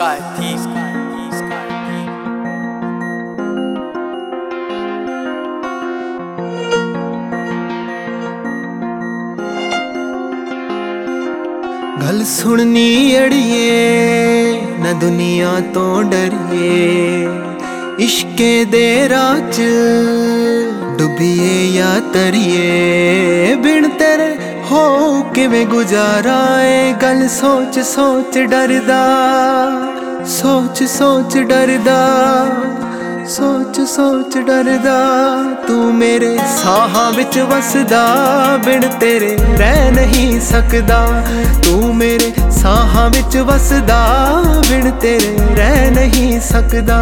गल सुननी अड़िए न दुनिया तो डरिए, इश्के दे राह च डुबिए या तरिए, बिन तेरे हो किवें गुजारा है। गल सोच सोच डरदा, सोच सोच डरदा, सोच सोच डरदा, तू मेरे साहां विच वसदा, बिन तेरे रह नहीं सकदा। तू मेरे साहां विच वसदा, बिन तेरे रह नहीं सकदा।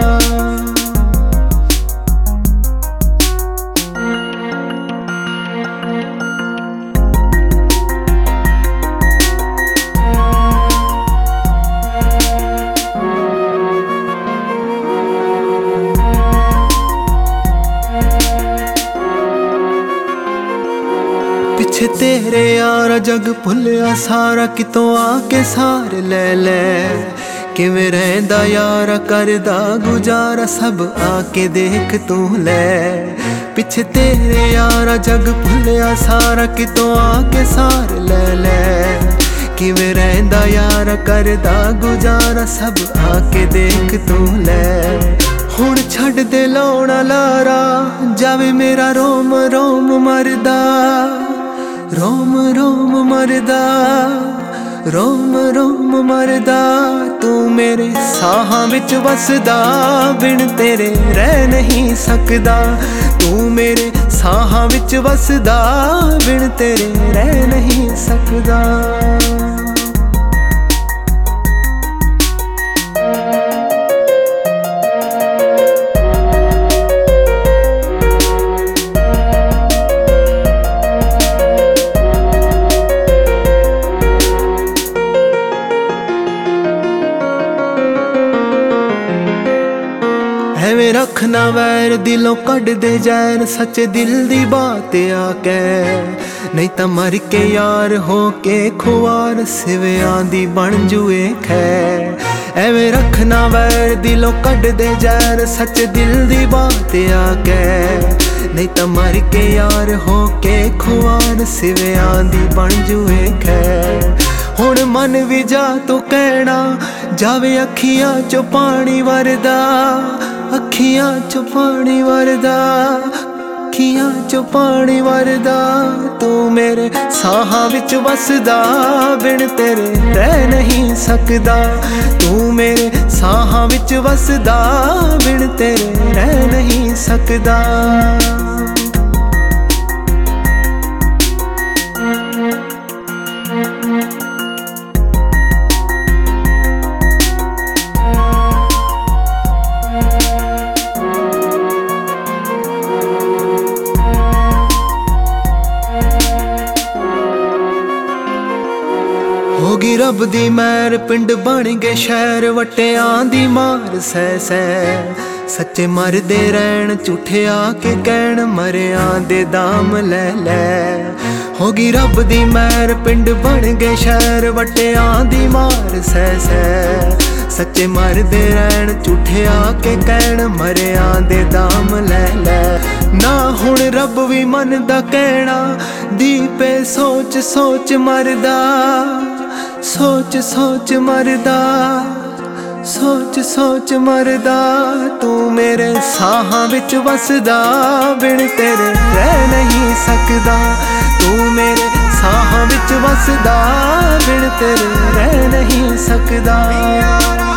पिछे तेरे यारा जग भुलिया सारा, कितों आके सार ले ले। किवें रहिंदा यारा करदा गुजारा, सब आके देख तू ले। पिछे तेरे यारा जग भुलिया सारा, कितों आके सार ले ले। किवें रहिंदा यारा करदा गुजारा, सब आके देख तू ले। हुण छड्ड दे लाउणा लारा, जावे मेरा रोम रोम मरदा, रोम रोम मरदा, रोम रोम मरदा। तू मेरे साहां विच वसदा, बिन तेरे रह नहीं सकदा। तू मेरे साहां विच वसदा, बिन तेरे रह नहीं सकदा। एवें रखना वैर दिलों कढ़ दे जैर, सच्चे दिल दी बात आके। नहीं तां मर के यार हो के खुआर, सिवियां दी बन जुए खैर। एवें रखना वैर दिलों कढ़ दे जैर, सच्चे दिल दी बात आके। नहीं तां मर के यार हो के खुआर, सिवियां दी बन जुए खैर। हुण मन भी जा तू कहना, जावे अखियां चों पानी वरदा, अखियां चों पानी वरदा, अखियां चों पानी वरदा। तू मेरे साहां विच वसदा, बिन तेरे रह नहीं सकदा। तू मेरे साहां विच वसदा, बिन तेरे रह नहीं सकदा। होगी रब दी मैर, पिंड बन गए शहर, वट्टियां दी मार सह सह। सच्चे मरदे रैन, झूठे आके कहण, मरियां दे दाम ले ले। होगी रब दी मैर, पिंड बन गए शहर, वट्टियां दी मार सह सह। सच्चे मरदे रैन, झूठे आके कहण, मरियां दे दाम ले ले। ना हुण रब भी मनदा कहना, दीपे सोच सोच मरदा, सोच सोच मरदा, सोच सोच मरदा। तू मेरे साहां विच वसदा, बिन तेरे रह नहीं सकदा। तू मेरे साहां विच वसदा, बिन तेरे रह नहीं सकदा।